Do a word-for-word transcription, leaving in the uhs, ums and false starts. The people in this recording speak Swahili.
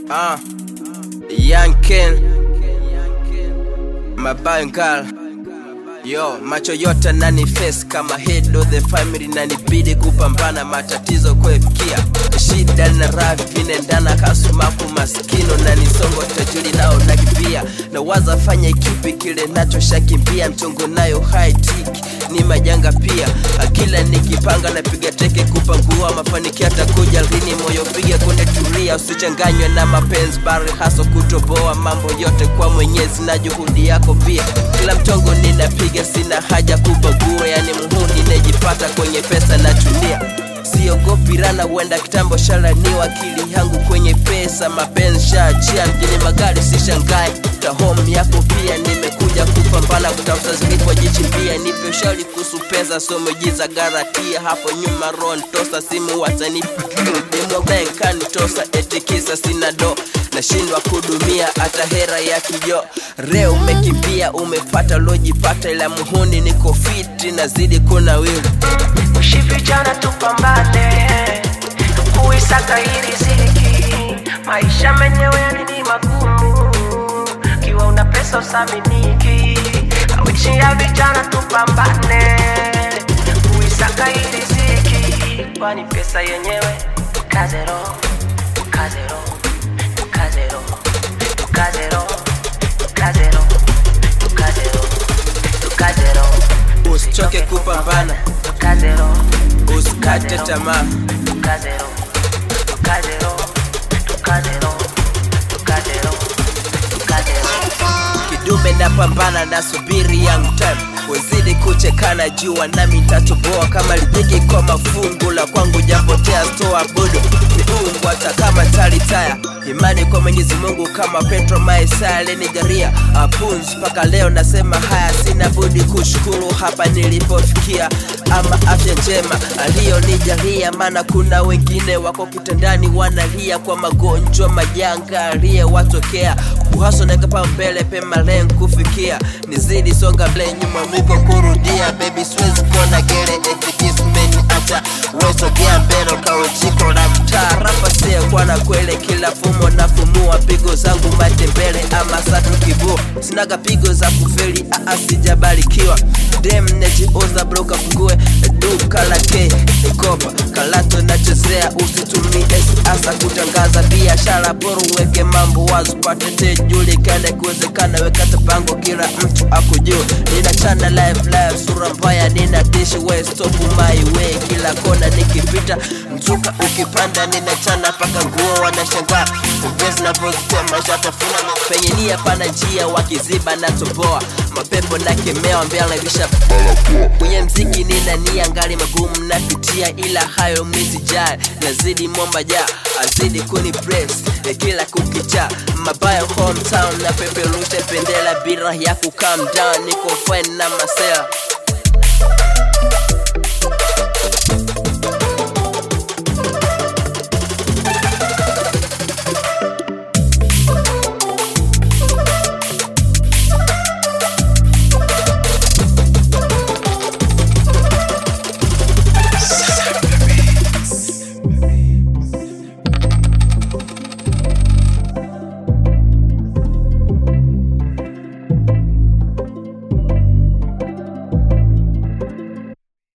Ah, Young Ken Mabangal. Yo, macho yote nani face kama head of the family, na nibidi kupambana matatizo kuefikia. Shida na rafi nendana kasumaku maskino na nisongo tajiri nao nakibia. Na waza fanya kipi kile nacho shakimbia, mchongo nayo high tick ni majanga pia. Akila nikipanga na piga teke kupangua mafanikio atakuja lini, moyo piga konde tulia. Usichanganywe na mapenzi bari haso kutoboa mambo yote kwa Mwenyezi na juhudi yako pia. Kila mchongo ninapiga sina haja kubagua, yani muhuni nejipata kwenye pesa na dunia. Siogopi rana wenda kitambo shalaniwa, akili yangu kwenye pesa mapenzi shaachia. Mjini magari sishangai ta home yako pia, nimekuja kupambana kutafuta zilipo jichimbia. Nipe ushauri kuhusu pesa somo jiza garatia, hapo nyuma ron tosa simu watanipikia. Demo bank tosa etikisa sina do, nashindwa kudumia hata hera ya kijo. Reo umekimbia umepata lojipata, ila muhuni niko fiti nazidi kuna wili. Vijana tupambane kuisaka hii riziki, maisha menyewe yani ni magumu, kiwa una pesa usaminiki. Wishi ya vijana tupambane kuisaka hii riziki, kwani pesa yenyewe kazero kazero kazero kazero kazero kazero kazero. Usichoke kupambana, kazero usikate tamaa, kazero kazero kazero kazero kazero. kidume na pambana na subiri young time, wazidi kuchekana jua nami nitatoboa. Kama lijiki kwa mafungu la kwangu japotea stoa budu miungu hata kama talitaya. Imani kwa Mwenyezi Mungu kama Petro Maisa alinigaria apunzi. Paka leo nasema haya sina budi kushukuru hapa nilipofikia. Ama afya njema aliyonijalia, maana kuna wengine wako kitandani wanalia kwa magonjwa majanga aliyowatokea. Kuhaso na kapa mbele pema lengo kufikia, nizidi songa mbele nyuma mwiko kurudia. Baby siwezi kona gere etikismeni acha weso gea mbele kawe chiko na mtaa. Rapa siya kwa na kwele kila fumo na fumua, pigo zangu matembele ama satu kibu. Sinaga pigo za kufeli aa sijabarikiwa. Dem nejiuza broka fungue duka lake kopa kalato na chezea. Usitumie asa kutangaza biashara, bora weke mambo wazi pate tejulikane. Kuwezekana weka tapango kila mtu akujua. Nina chana live live sura mbaya nina dishi way stop my way. Kila kona nikipita mzuka ukipanda nina chana paka nguo wanashangaa. Ugezi na pozitema shatafuna penye nia pana njia wakiziba na toboa. Mapepo na kemea mbele bisha kwenye mziki nina nia ngali magumu napitia, ila hayo misijali. Nazidi momba ja azidi kuni press e kila kukicha. Mabaya hometown na peperusha pendela bila ya ku calm down. Niko fine na masela